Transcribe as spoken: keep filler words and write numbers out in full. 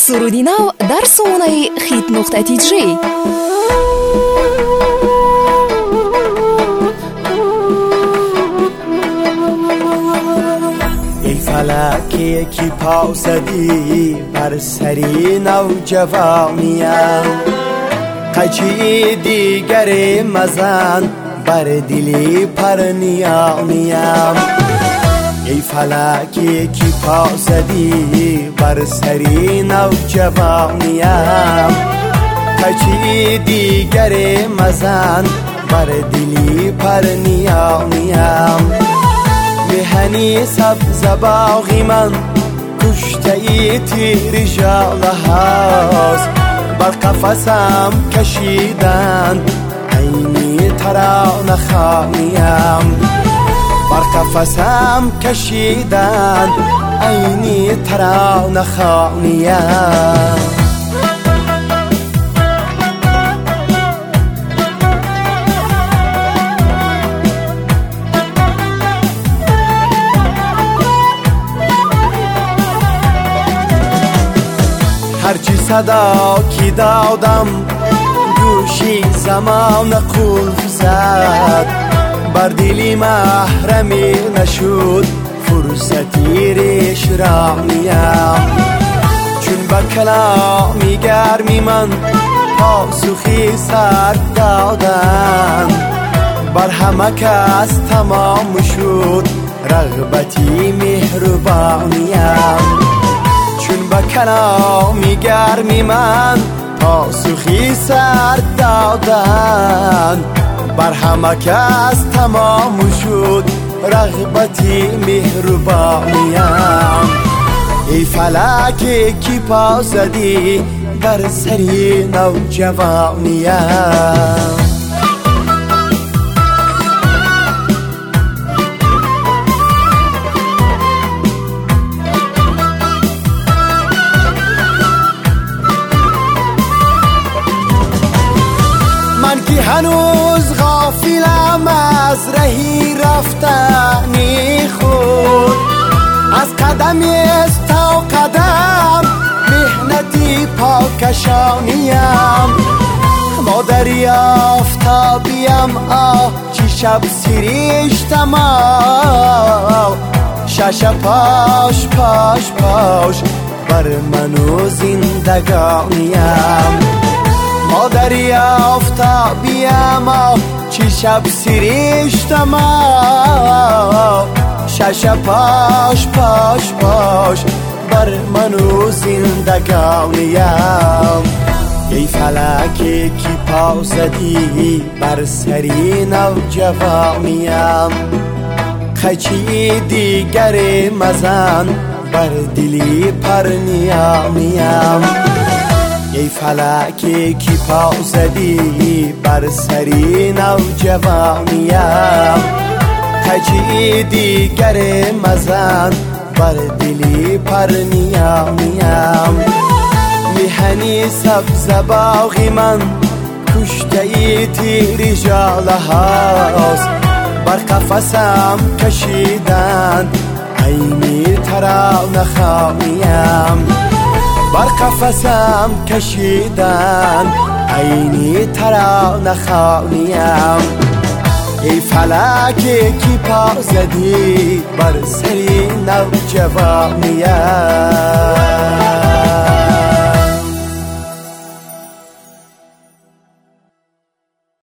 суруди нав дар сомонаи хит нуқта ти ҷей. ای فلکی که پا زدی بر سری نوجوانیم، قچی دیگر مزن بر دلی پرنیانیم. ای فلکی که پا زدی بر سری نوجوانیم، قچی دیگر مزن بر دلی پرنیانیم. بهنی سبز باغی من کشته ای تیر ژاله هاست، بر قفسم کشیدن عینی ترانه خوانیم. بر قفسم کشیدن عینی ترانه خوانیم. هرچی صدا کی دادم گوشی زمان قلف زد، بر دلی محرمی نشد فرصتی ریش رانیم. چون با کلامی گرمی من پاسخی سر دادن، بر همه کس تمام شد رغبتی مهربانیم. چون با کلامی گرمی من پاسخی سر دادن، بر همه کس تمام شد رغبتی مهربانیم. ای فلکی که پا زدی بر سری نوجوانیم. من که هنوز غافلم از رهی رفتنی خود، از قدمی است تا قدم مهنتی پاکشانیم. مادری آفتابیم آه چی شب سریشتم آه، شش پاش پاش پاش بر منو زندگانیم. مادری آفتابیم آه چی شب سریشتم آه، شش پاش پاش پاش بر منو زندگانیم. ای فلکی که پا زدی بر سری نوجوانیم، قچی دیگر مزن بر دلی پرنیانیم. ای فلکی که پا زدی بر سری نوجوانیم، قچی دیگر مزن بر دلی پرنیانیم. میهنی سبز باغی من کشته ای تیر ژاله هاست، بر قفسم کشیدن عینی ترانه خوانیم. بر قفسم کشیدن عینی ترانه خوانیم. ای فلکی که پا زدی بر سری نوجوانیم.